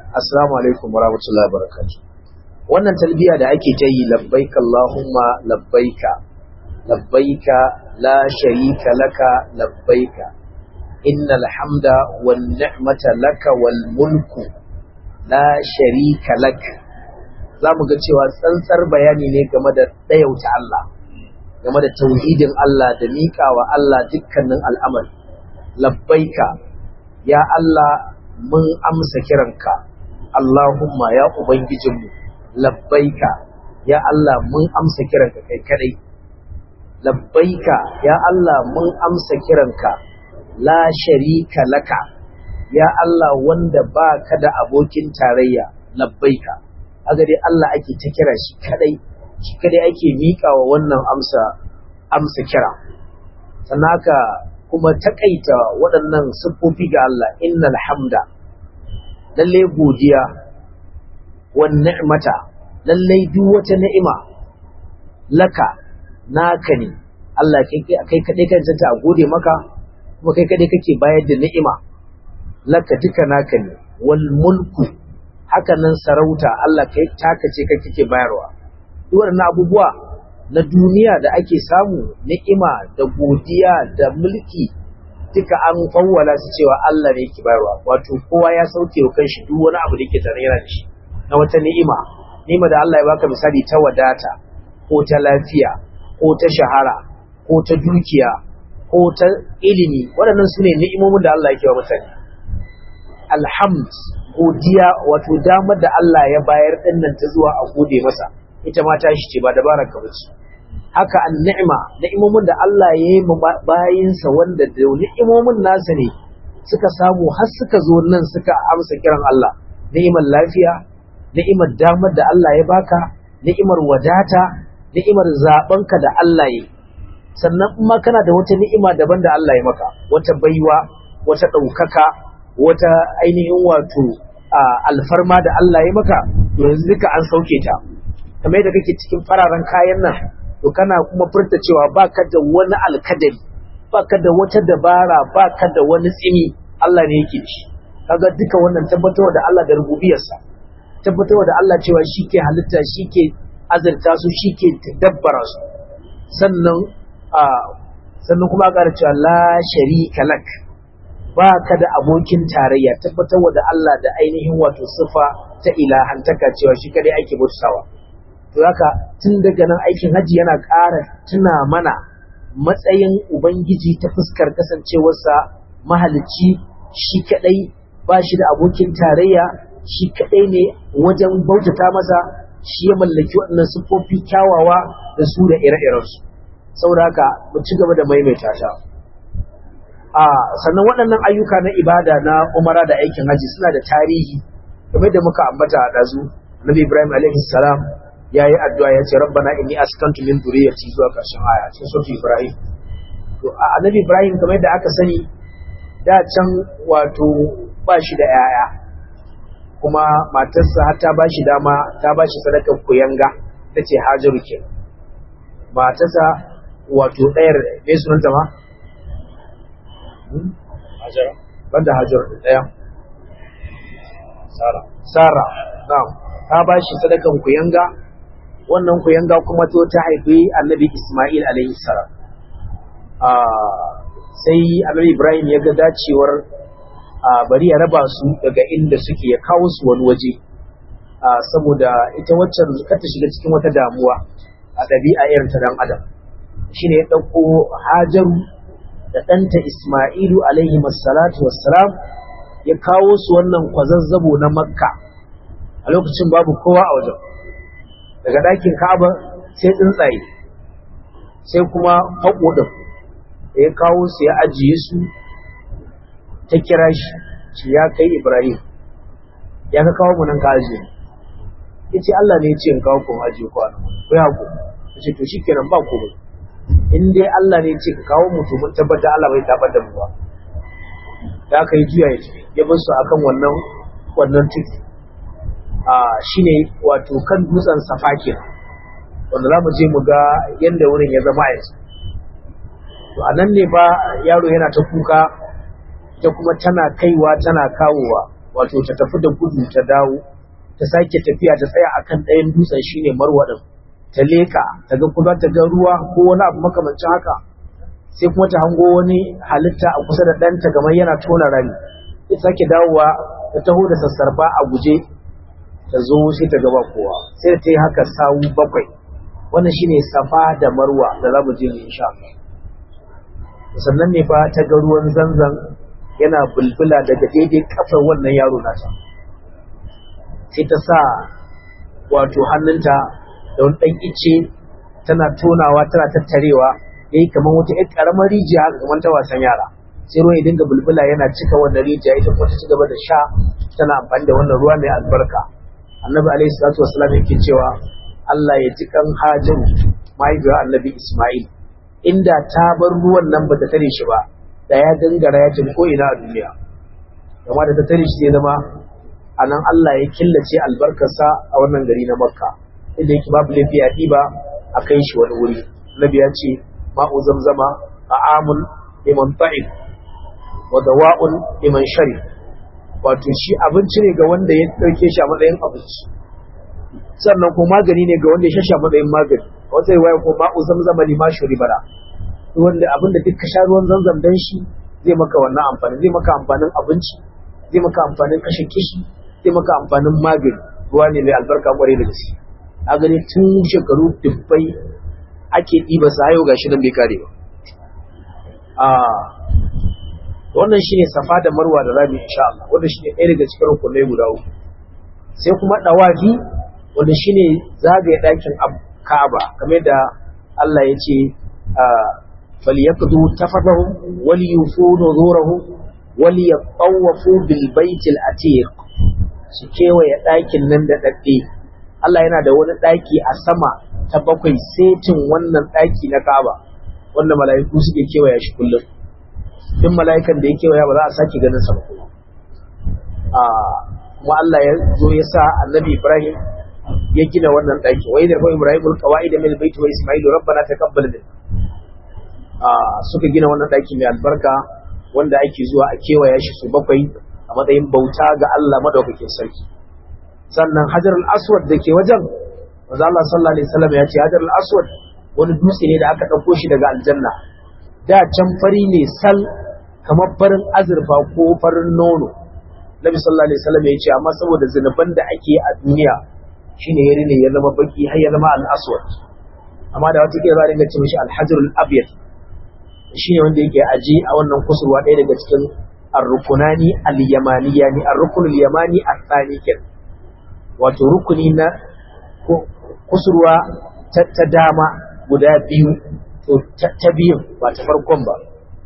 assalamu alaikum warahmatullahi wabarakatuh. Wannan talbiya da ake ta yi labbaika Allahumma labbaika labbaika la sharika laka labbaika innal hamda wan ni'mata laka wal mulku la sharika lak. Zamu ga cewa tsantsar bayani ne game da dayauta Allah, game da tauhidin Allah da miƙawa Allah dukkanin al'amari. Labbaika ya Allah mun amsa kiranka, Allahumma ya ubangijinmu labbaika ya Allah mun amsa kiranka kai kadai, labbaika ya Allah mun amsa kiranka la sharika laka ya Allah wanda baka da abokin tarayya labbaika. Aga dai Allah ake ta kira shi kadai ake miƙawa wannan amsa kira. Sannan haka kuma takaita waɗannan siffofi ga Allah, innal hamda lalle godiya, wan ni'mata lalle duk wata ni'ima laka naka ne Allah, kai kadai kan zanta a gode maka, kuma kai kadai kake bayar da ni'ima, laka duka naka ne. Wal mulku haka nan sarauta Allah kai taka ce kai kake bayarwa. Duk waɗannan abubuwa na duniya da ake samu, ni'ima da godiya da mulki duka an fawwala su cewa Allah ne yake bayarwa. Wato kowa ya sauke wa kanshi duk wani abu da yake tare yana da shi na wata ni'ima da Allah ya baka, misali ta wadata ko ta lafiya ko ta shahara ko ta dukiya ko ta ilimi. Waɗannan su ne ni'imomin da Allah yake wa mutane. Alhamd godiya, wato damar da Allah ya bayar dinnan ta zuwa a gode masa, ita ma ta shi ce ba dabarar ka bace. Haka ni'imomin da Allah ya yi bayinsa wanda da ni'imomin nasa ne suka samu har suka zo nan suka amsa kiran Allah. Ni'imar lafiya, ni'imar damar da Allah ya baka, ni'imar wadata, ni'imar zaɓenka da Allah ya yi. Sannan in ma kana da wata ni'ima daban da Allah ya maka, wata baiwa, wata ɗaukaka, wata ainihin wato alfarma da Allah ya maka, to yanzu duka an sauke ta. Kamar yadda kake cikin fararen kayan nan, to kana kuma furta cewa baka da wani alkadari, baka da wata dabara, baka da wani tsimi, Allah ne yake ci. Kaga duka wannan tabbatarwa da Allah da rububiyarsa, tabbatarwa da Allah cewa shi ke halitta, shi ke azurta su, shi ke dabbara su. Sannan kuma a ƙara cewa la sharika lak, baka da abokin tarayya, tabbatarwa da Allah da ainihin wato sifa ta ilahantaka cewa shi kadai ake bautawa. To haka tun daga nan aikin haji yana ƙara tuna mana matsayin Ubangiji ta fuskar kasancewarsa mahalicci, shi kadai ba shi da abokin tarayya, shi kadai ne wajen bautata masa, shi ya mallaki waɗannan siffofi kyawawa da su da ire-irensu. Saboda haka mu ci gaba da maimaita ta. Sannan waɗannan ayyuka na ibada na umara da aikin haji suna da tarihi, kamar da muka ambata a ɗazu. Nabi Ibrahim alaihi salam ya yi addu'a ya ce rabbana inni askantu min dhurriyyati zuwa ƙarshen aya cikin sura Ibrahim. To annabi Ibrahim kamar yadda aka sani da can wato ba shi da yaya, kuma matarsa har ta ba shi dama, ta ba shi sadakar kuyanga, ta ce Hajaru ke. Matarsa wato ɗayar mai sunanta ma? Hajara? Banda Hajar ɗaya. Sara. Na'am. Ta ba shi sadakan kuyanga, wannan kuyanga kuma to ta haifi annabi Ismail alaihi salam. Sai annabi Ibrahim ya ga dacewar bari ya raba su daga inda suke, ya kawo su wani waje, saboda ita waccan kar ta shiga cikin wata damuwa a ɗabi'a irin ta dan adam. Shine ya ɗauko Hajaru da ɗanta Ismailu alaihi salatu wassalam, ya kawo su wannan kwazazzabo na Makka. A lokacin babu kowa a wajen, daga ɗakin Ka'aba sai tsuntsaye, sai kuma haƙo ɗin da ya kawo su ya ajiye su. Ta kira shi ya kai Ibrahim, ya ka kawo mu nan ka ajiye. Ya ce Allah ne ya ce in kawo kuma ajiye ku a nan, ku ya ku. Ya ce to shi kenan ba komai, in dai Allah ne ya ce ka kawo mu to mun tabbata Allah bai tabar da mu ba. Da aka yi juya ya bar su akan wannan tudu. Shine wato kan dutsen Safa kenan, wanda za mu je mu ga yadda wurin ya zama yanzu. To a nan ne ba yaro yana ta kuka, ita kuma tana kaiwa tana kawowa, wato ta tafi da gudu ta dawo ta sake tafiya ta tsaya akan ɗayan dutsen shine Marwa din ta leka ta ga kuma ta ga ruwa ko wani abu makamancin haka sai kuma ta hango wani halitta a kusa da ɗanta kamar yana tona rami ta sake dawowa ta taho da sassarfa a guje ta zo sai ta gaba kowa sai ta yi haka sawu 7 wannan shine Safa da Marwa da za mu je mu insha Allah sannan ne fa ta ga ruwan Zanzan yana bulbula daga daidai kafar wannan yaro nata sai ta sa wato hannunta da wani ɗan ice tana tonawa tana tattarewa yayi kamar wata ƴar ƙaramar rijiya kamar ta wasan yara sai ruwan ya dinga bulbula yana cika wannan rijiya ita kuma ta ci gaba da sha tana amfani da wannan ruwa mai albarka annabi alaihi salatu wassalam yake cewa Allah ya ji kan Hajaru mahaifiyar annabi Isma'il inda ta bar ruwan nan ba ta tare shi ba da ya gangara ya tafi ko ina a duniya amma da ta tare shi ya zama anan Allah ya killace albarkarsa a wannan gari na Makka inda yake babu laifi a ɗiba a kai shi wani wuri Nabi ya ce ma'u zamzama ta'amun liman ta'im wa dawa'un liman shari wato shi abinci ne ga wanda ya dauke shi a matsayin abinci sannan kuma magani ne ga wanda ya shashi a matsayin magani wata riwaya ko ma'u zamzama lima shuri bara wanda abinda duk ka sha ruwan zamzam dan shi zai maka wannan amfani zai maka amfanin abinci zai maka amfanin kashe kishi zai maka amfanin magani ruwa ne mai albarka kwarai da gaske a gani tun shekaru dubbai ake ɗiba sa yau gashi nan bai kare ba wannan shine Safa da Marwa da zamu insha Allah wanda shine ɗaya daga cikin rukunai guda uku sai kuma dawafi wanda shine zagaye ɗakin Ka'aba kamar da Allah ya ce falyaqdu tafatahum waliyufu nuzurahum waliyatawafu bil baitil atiq su kewaye ɗakin nan da dadde Allah yana da wani ɗaki a sama ta 7 setin wannan ɗaki na Ka'aba wanda mala'iku suke kewaya shi kullum duk mala'ikan da ya kewaya ba za a sake ganin sa ba kuma Allah ya zo ya sa Annabi Ibrahim ya gina wannan ɗaki wa idar fa Ibrahimul qawaid min al-bayt wa Isma'il rabbana taqabbal minna suka gina wannan ɗaki mai albarka wanda ake zuwa a kewaya shi su 7 a matsayin bauta ga Allah madaukakin sarki sannan Hajar al-Aswad da ke wajen manzo Allah sallallahu alaihi wasallam ya ce Hajar al-Aswad wani dutse ne da aka dauko shi daga aljanna da can fari ne sal kamar farin azurfa ko farin nono Nabi sallallahu alaihi wasallam ya ce amma saboda zinuban da ake a duniya shine yare ne ya zama baki har ya zama al-aswad amma da wata kira za a dinga ce mishi al-hajar al-abyad shine wanda yake aji a wannan kusurwa ɗaya daga cikin ar-rukunani al-yamaniyani ar-rukun al-yamani ath-thani ken wato rukuni na kusurwa ta dama guda biyu to ta biyu ba ta farkon ba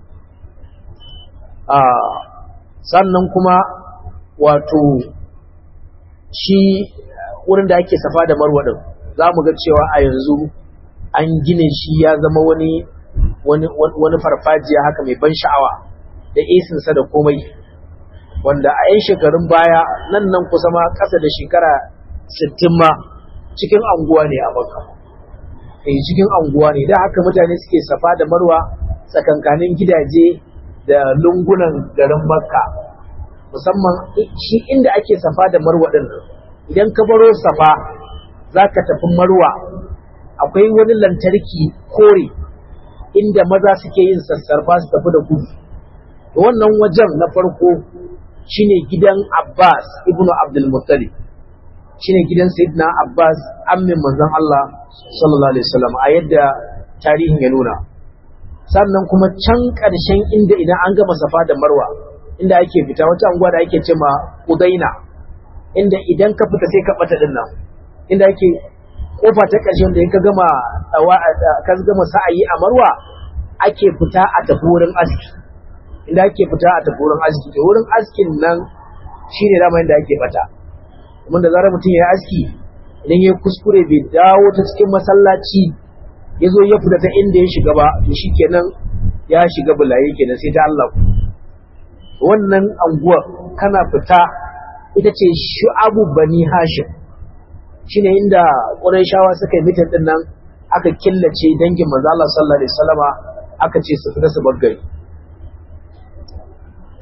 sannan kuma wato shi wurin da ake Safa da Marwa din za mu ga cewa a yanzu an gine shi ya zama wani farfajiya haka mai ban sha'awa da esinsa da komai wanda a 'yan shekarun baya nan kusa ma ƙasa da shekara 60 ma cikin anguwa ne a Makka cikin anguwa ne da haka mutane suke Safa da Marwa tsakankanin gidaje da lungunan garin Makka musamman shi inda ake Safa da Marwa din idan ka baro Safa zaka tafi Marwa akwai wani lantarki kore inda maza suke yin sassarfa su tafi da gudu wannan wajen na farko shine gidan Abbas ibnu Abdul Muttalib shine gidan Sayyidina Abbas ammin manzon Allah sallallahu alaihi wasallam a yadda tarihin ya nuna sannan kuma can ƙarshen inda idan an gama Safa da Marwa inda ake fita wata anguwa da ake cewa Udaina inda idan ka fita sai ka bata din nan inda ake kofa ta ƙarshen da ka gama sa'ayi a Marwa ake fita a tafi wurin aski inda ake fita a tafi wurin aski to wurin askin nan shine dama inda ake bata kuma da zarar mutum ya aski idan ya kuskure bai dawo ta cikin masallaci ya zo ya fita ta inda ya shiga ba to shikenan ya shiga bulaye kenan sai ta Allah wannan anguwa kana fita ita ce Shu'abu Bani Hashim shine inda Qurayshawa suka yi mitin din nan aka killace dangin manzo Allah sallallahu alaihi wasallama aka ce su fita su baggari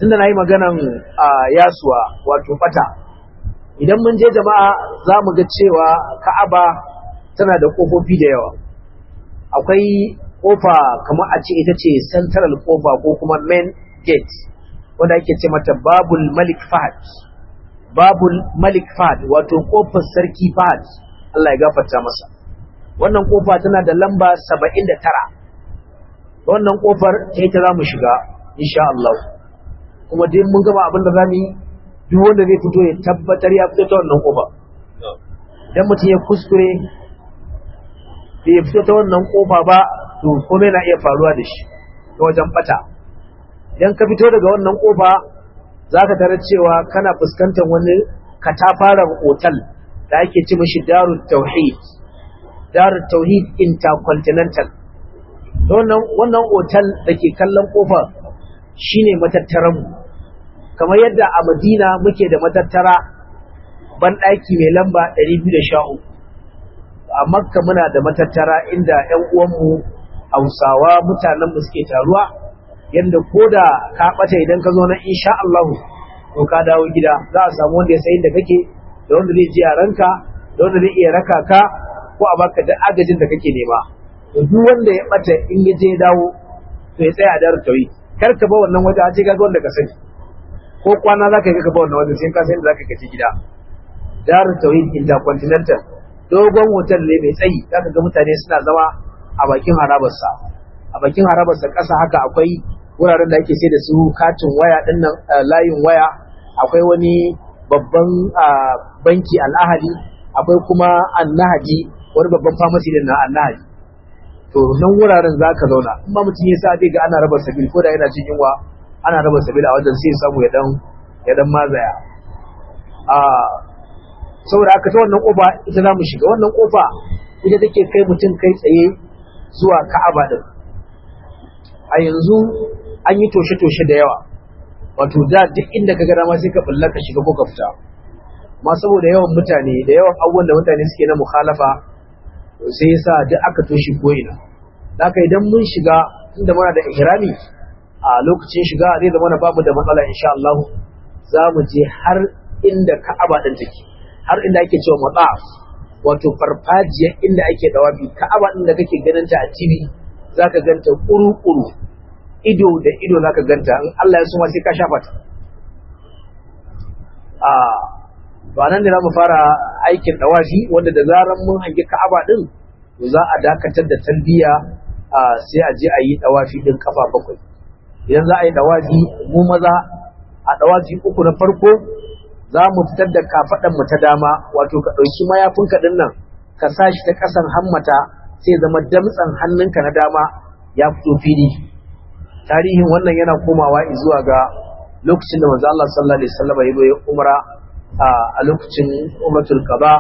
tunda nayi maganan yasuwa wato bata, idan mun je jama'a za mu ga cewa Ka'aba tana da kofofi da yawa. Akwai kofa kamar a ce ita ce central kofa ko kuma main gate wanda ake ce mata Babul Malik Fahad. Babul Malik Fahad wato kofar Sarki Fahad, Allah ya gafarta masa. Wannan kofa tana da lamba 79. Wannan kofar ita za mu shiga insha Allah. Kuma dai mun gama abin da zamu yi, duk wanda zai fito ya tabbatar ya fito ta wannan kofa. Idan mutum ya kuskure bai fito ta wannan kofa ba, to komai na iya faruwa da shi ta wajen bata. Idan ka fito daga wannan kofa zaka tarar cewa kana fuskantar wani katafaren otal da ake ce mishi Darut Tauhid. Darut Tauhid Intercontinental. Wannan otal da ke kallon kofa shine matattaran mu. Kamar yadda a Madina muke da matattara banɗaki mai lamba 213. A Makka muna da matattara inda ƴan uwanmu Hausawa mutanenmu suke taruwa, yanda koda ka bata idan ka zo na insha Allah to ka dawo gida za a samu wanda ya san inda kake, da wanda zai ji yaranka, da wanda zai iya raka ka ko a baka da agajin da kake nema. To duk wanda ya bata in ya je dawo to ya tsaya a Darut Tauhid. Kar ka ba wannan waje a ce kaga wanda ka sani, ko kwana za ka yi ka ba wannan waje sai ka san inda za ka kaci gida. Darut Tauhid Intercontinental dogon hotel ne mai tsayi, za ka ga mutane suna zama a bakin harabarsa. A bakin harabarsa ƙasa haka akwai wuraren da ake sai da su katin waya dinnan, layin waya, akwai wani babban banki Al-Ahli, akwai kuma An-Nahdi, wani babban pharmacy din na An-Nahdi. To nan wuraren za ka zauna, in ba mutum ya sa ga ana raba sabil, ko da yana cin yunwa ana raba sabil a wajen, sai samu ya dan mazaya. Saboda aka ta wannan kofa ita za mu shiga. Wannan kofa ita take kai mutum kai tsaye zuwa Ka'aba din. A yanzu an yi toshe-toshe da yawa, wato da duk inda ka ga dama sai ka bulla ka shiga ko ka fita. Ma saboda yawan mutane da yawan abubuwan da mutane suke na mukhalafa, sai yasa duk aka toshe ko ina. Haka idan mun shiga, tunda muna da ihrami, a lokacin shiga zai zama babu da matsala insha Allah. Za mu je har inda Ka'aba din take, har inda ake cewa mataf, wato farfajiyar inda ake dawafi. Ka'aba din da kake ganin ta a TV zaka ganta kuru-kuru, ido da ido zaka ganta, in Allah ya so ma sai ka shafa ta. Ba nan da za mu fara aikin dawafi, wanda da zaran mun hangi Ka'aba din to za a dakatar da talbiya, sai a je a yi dawafi din kafa 7. Idan za a yi dawafi, mu maza a dawafi 3 na farko za mu fitar da kafaɗan mu ta dama, wato ka ɗauki mayafinka ɗin nan ka sa shi ta ƙasan hammata, sai zama damtsan hannunka na dama ya fito fili. Tarihin wannan yana komawa zuwa ga lokacin da manzo Allah sallallahu alaihi wasallam ya yi umra a lokacin umratul qada,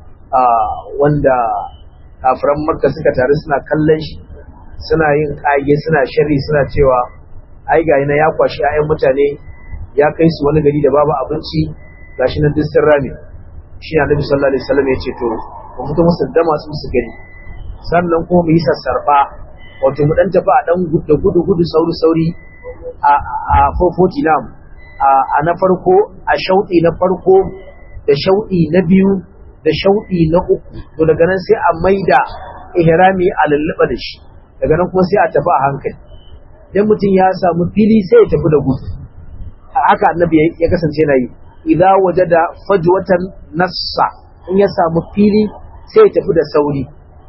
wanda kafiran Makka suka taru suna kallon shi, suna yin kage, suna sharri, suna cewa ai ga ina ya kwashi 'ya'yan mutane ya kai su wani gari da babu abinci, gashi nan duk sun rame. Shi Annabi sallallahu alaihi wasallam ya ce to mu fito musu da masu su gani, sannan kuma mu yi sassarfa, wato mu dan tafi a dan gudu sauri a 440 nam, a na farko, a shauɗi na farko da shauɗi na biyu da shauɗi na 3. To daga nan sai a maida ihrami a lulluɓa da shi, daga nan kuma sai a tafi a hankali. Idan mutum ya samu fili sai ya tafi da gudu. Haka Annabi ya kasance na yi. Idza wajada fajwatan nassa, in ya samu fili sai ya tafi da sauri.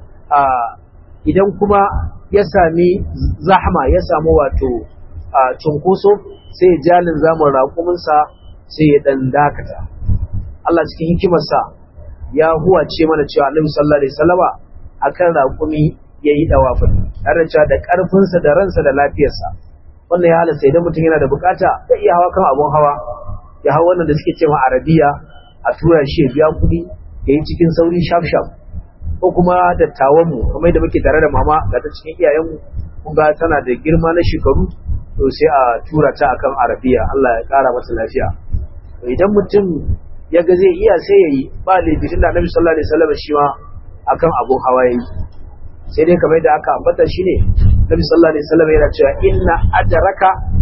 Idan kuma ya sami zahma, ya samu wato cunkoso, sai ya jalin zamun raƙuminsa sai ya dan dakata. Allah cikin hikimarsa ya huwace mana cewa Annabi sallallahu alaihi wasallama akan raƙumi yayi dawafin, har da cewa da ƙarfinsa da ransa da lafiyarsa. Wannan ya halasta idan mutum yana da bukata ya iya hawa kan abun hawa, ya hawa wannan da suke cewa Arabiya, a tura shi ya biya kuɗi ya yi cikin sauri shaf ko kuma dattawanmu kamar yadda muke tare da mama ga ta cikin iyayenmu, kun ga tana da girma na shekaru, to sai a tura ta akan Arabiya, Allah ya kara mata lafiya. To idan mutum ya ga zai iya sai ya yi, ba laifi, tunda Annabi sallallahu alaihi wasallam shi ma akan abun hawa yayi. Sai dai kamar yadda aka ambata shi ne Nabi sallallahu alaihi wasallam yana cewa inna ajraka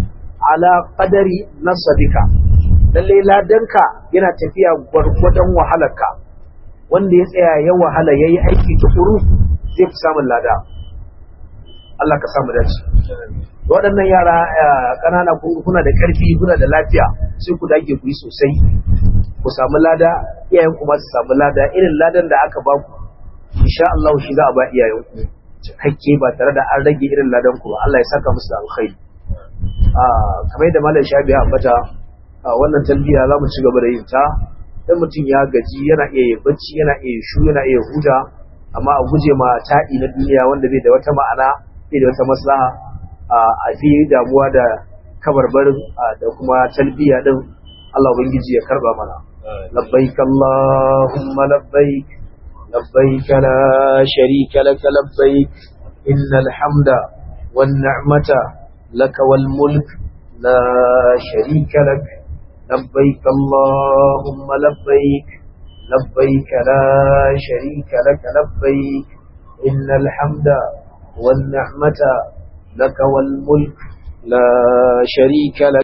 ala qadari nasabika, lalle ladanka yana tafiya gwargwadon wahalarka. Wanda ya tsaya ya wahala yayi aiki tukuru zai fi samun lada. Allah ka samu dace. Waɗannan yara ƙanana kuna da ƙarfi, kuna da lafiya, sai ku dage ku yi sosai, ku samu lada, iyayen ku ma su samu lada, irin ladan da aka ba ku insha Allah shi za a ba iyayen ku cikakke ba tare da an rage irin ladan ku ba. Allah ya saka musu da alkhairi. Kamar yadda Malam Shabi ya ambata, wannan talbiya za mu ci gaba da yin ta. Dan mutum ya gaji yana iya yin bacci, yana iya shu, yana iya huta, amma a guje ma taɗi na duniya wanda bai da wata ma'ana, bai da wata maslaha. A fi damuwa da kabarbarin da kuma talbiya din. Allah ubangiji ya karba mana. Labbaik Allahumma labbaik, labbaik la sharika lak labbaik, innal hamda wan ni'mata lak wal mulk la sharika lak. labbaik Allahumma labbaik, labbaik la sharika lak labbaik, innal hamda wan ni'mata لك والملك لا شريك لك.